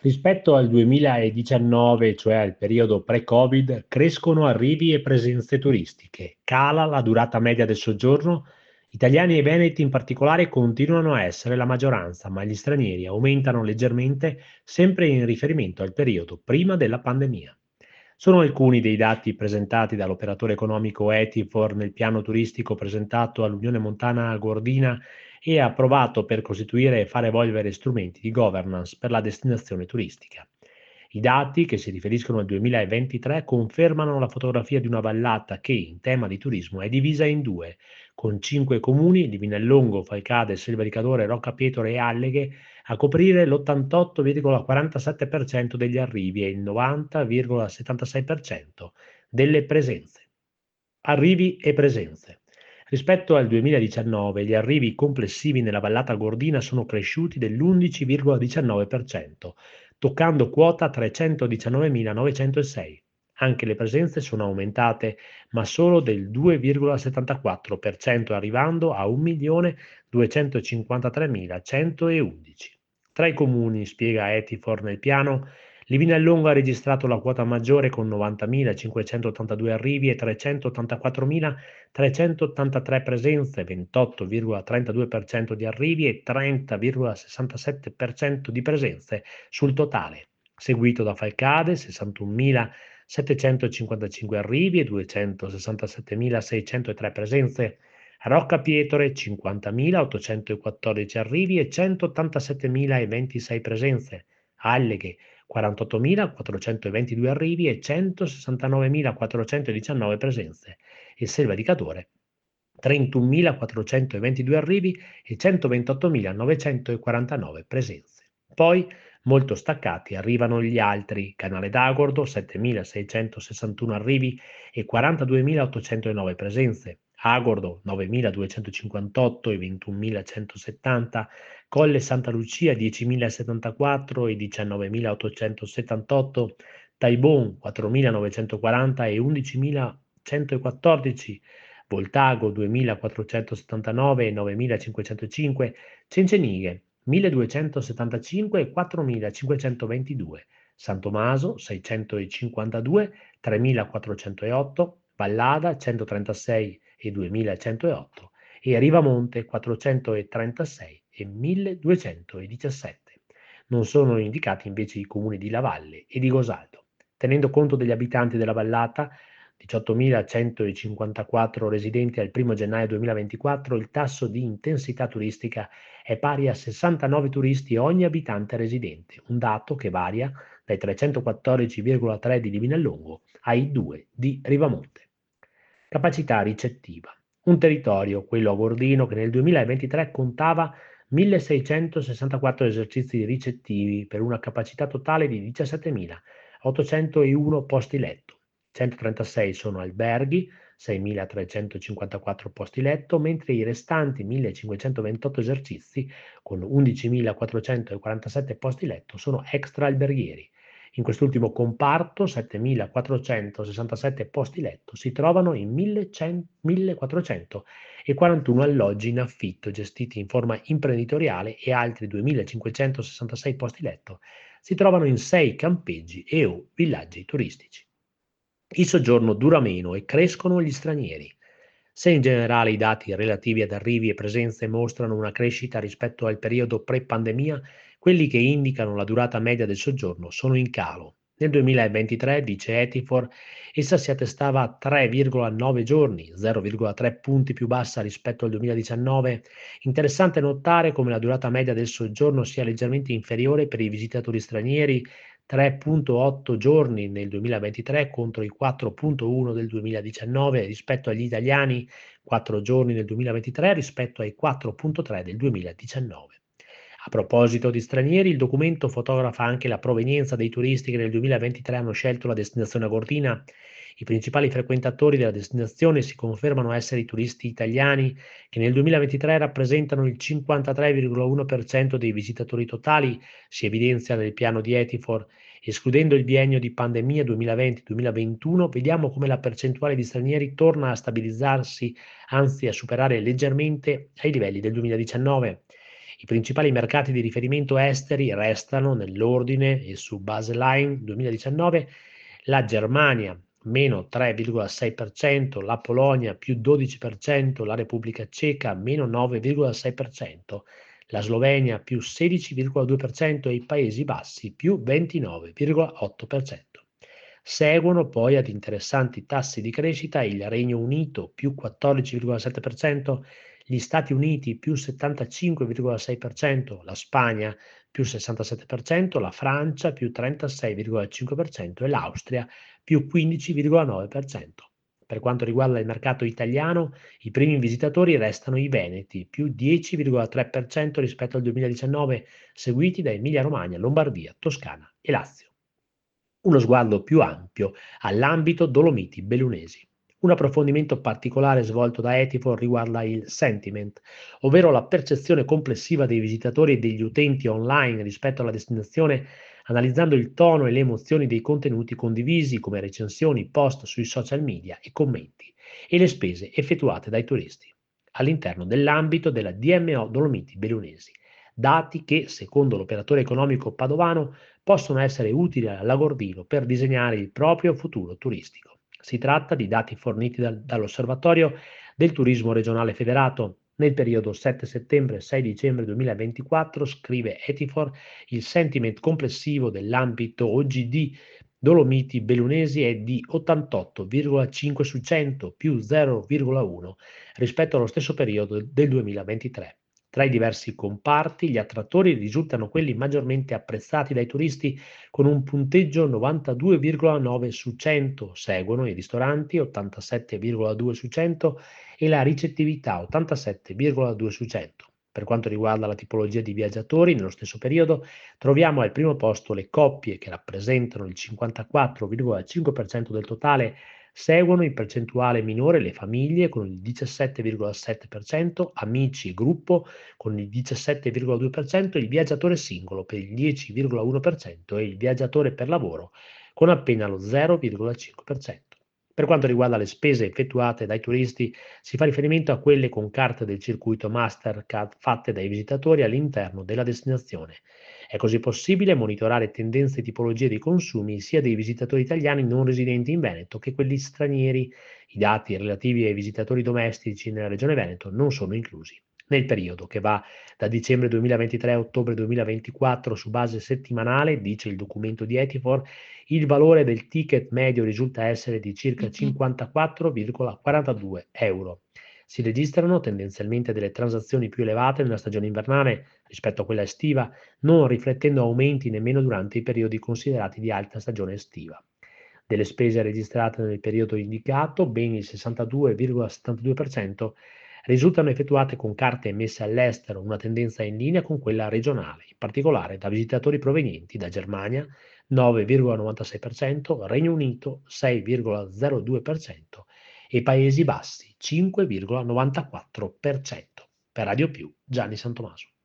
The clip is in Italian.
Rispetto al 2019, cioè al periodo pre-Covid, crescono arrivi e presenze turistiche, cala la durata media del soggiorno, italiani e veneti in particolare continuano a essere la maggioranza, ma gli stranieri aumentano leggermente sempre in riferimento al periodo prima della pandemia. Sono alcuni dei dati presentati dall'operatore economico Etifor nel piano turistico presentato all'Unione Montana Gordina e approvato per costituire e far evolvere strumenti di governance per la destinazione turistica. I dati, che si riferiscono al 2023, confermano la fotografia di una vallata che, in tema di turismo, è divisa in due, con 5 comuni, Divinallongo, Falcade, Selva di Cadore, Rocca Pietore e Alleghe, a coprire l'88,47% degli arrivi e il 90,76% delle presenze. Arrivi e presenze. Rispetto al 2019, gli arrivi complessivi nella vallata Gordina sono cresciuti dell'11,19%, toccando quota 319.906. Anche le presenze sono aumentate, ma solo del 2,74%, arrivando a 1.253.111. Tra i comuni, spiega Etifor nel piano, Livinallongo ha registrato la quota maggiore con 90.582 arrivi e 384.383 presenze, 28,32% di arrivi e 30,67% di presenze sul totale, seguito da Falcade, 61.755 arrivi e 267.603 presenze, Rocca Pietore, 50.814 arrivi e 187.026 presenze, Alleghe, 48.422 arrivi e 169.419 presenze e Selva di Cadore 31.422 arrivi e 128.949 presenze. Poi, molto staccati, arrivano gli altri: Canale d'Agordo 7.661 arrivi e 42.809 presenze, Agordo 9.258 e 21.170, Colle Santa Lucia 10.074 e 19.878, Taibon 4.940 e 11.114, Voltago 2.479 e 9.505, Cencenighe 1.275 e 4.522, San Tommaso 652, 3.408, Vallada 136 e 2.108 e Rivamonte 436 e 1.217. Non sono indicati invece i comuni di Lavalle e di Gosaldo. Tenendo conto degli abitanti della vallata, 18.154 residenti al 1 gennaio 2024, il tasso di intensità turistica è pari a 69 turisti ogni abitante residente, un dato che varia dai 314,3 di Livinallongo ai 2 di Rivamonte. Capacità ricettiva. Un territorio, quello agordino, che nel 2023 contava 1.664 esercizi ricettivi per una capacità totale di 17.801 posti letto. 136 sono alberghi, 6.354 posti letto, mentre i restanti 1.528 esercizi, con 11.447 posti letto, sono extra-alberghieri. In quest'ultimo comparto, 7.467 posti letto si trovano in 1.441 alloggi in affitto gestiti in forma imprenditoriale e altri 2.566 posti letto si trovano in 6 campeggi e/o villaggi turistici. Il soggiorno dura meno e crescono gli stranieri. Se in generale i dati relativi ad arrivi e presenze mostrano una crescita rispetto al periodo pre-pandemia, quelli che indicano la durata media del soggiorno sono in calo. Nel 2023, dice Etifor, essa si attestava a 3,9 giorni, 0,3 punti più bassa rispetto al 2019. Interessante notare come la durata media del soggiorno sia leggermente inferiore per i visitatori stranieri, 3,8 giorni nel 2023 contro i 4,1 del 2019, rispetto agli italiani 4 giorni nel 2023 rispetto ai 4,3 del 2019. A proposito di stranieri, il documento fotografa anche la provenienza dei turisti che nel 2023 hanno scelto la destinazione agordina. I principali frequentatori della destinazione si confermano essere i turisti italiani, che nel 2023 rappresentano il 53,1% dei visitatori totali, si evidenzia nel piano di Etifor. Escludendo il biennio di pandemia 2020-2021, vediamo come la percentuale di stranieri torna a stabilizzarsi, anzi a superare leggermente ai livelli del 2019. I principali mercati di riferimento esteri restano, nell'ordine e su baseline 2019, la Germania meno 3,6%, la Polonia più 12%, la Repubblica Ceca meno 9,6%, la Slovenia più 16,2% e i Paesi Bassi più 29,8%. Seguono poi ad interessanti tassi di crescita il Regno Unito più 14,7%, gli Stati Uniti più 75,6%, la Spagna più 67%, la Francia più 36,5% e l'Austria più 15,9%. Per quanto riguarda il mercato italiano, i primi visitatori restano i veneti, più 10,3% rispetto al 2019, seguiti da Emilia-Romagna, Lombardia, Toscana e Lazio. Uno sguardo più ampio all'ambito Dolomiti Bellunesi. Un approfondimento particolare svolto da Etifor riguarda il sentiment, ovvero la percezione complessiva dei visitatori e degli utenti online rispetto alla destinazione, analizzando il tono e le emozioni dei contenuti condivisi come recensioni, post sui social media e commenti, e le spese effettuate dai turisti, all'interno dell'ambito della DMO Dolomiti Bellunesi. Dati che, secondo l'operatore economico padovano, possono essere utili all'Agordino per disegnare il proprio futuro turistico. Si tratta di dati forniti dall'Osservatorio del Turismo Regionale Federato. Nel periodo 7 settembre-6 dicembre 2024, scrive Etifor, il sentiment complessivo dell'ambito OGD Dolomiti Bellunesi è di 88,5 su 100 più 0,1 rispetto allo stesso periodo del 2023. Tra i diversi comparti, gli attrattori risultano quelli maggiormente apprezzati dai turisti con un punteggio 92,9 su 100, seguono i ristoranti 87,2 su 100 e la ricettività 87,2 su 100. Per quanto riguarda la tipologia di viaggiatori, nello stesso periodo troviamo al primo posto le coppie che rappresentano il 54,5% del totale. Seguono in percentuale minore le famiglie con il 17,7%, amici e gruppo con il 17,2%, il viaggiatore singolo per il 10,1% e il viaggiatore per lavoro con appena lo 0,5%. Per quanto riguarda le spese effettuate dai turisti, si fa riferimento a quelle con carte del circuito Mastercard fatte dai visitatori all'interno della destinazione. È così possibile monitorare tendenze e tipologie di consumi sia dei visitatori italiani non residenti in Veneto che quelli stranieri. I dati relativi ai visitatori domestici nella regione Veneto non sono inclusi. Nel periodo che va da dicembre 2023 a ottobre 2024 su base settimanale, dice il documento di Etifor, il valore del ticket medio risulta essere di circa 54,42 euro. Si registrano tendenzialmente delle transazioni più elevate nella stagione invernale rispetto a quella estiva, non riflettendo aumenti nemmeno durante i periodi considerati di alta stagione estiva. Delle spese registrate nel periodo indicato, ben il 62,72% risultano effettuate con carte emesse all'estero, una tendenza in linea con quella regionale, in particolare da visitatori provenienti da Germania 9,96%, Regno Unito 6,02% e Paesi Bassi 5,94%. Per Radio Più, Gianni Santomaso.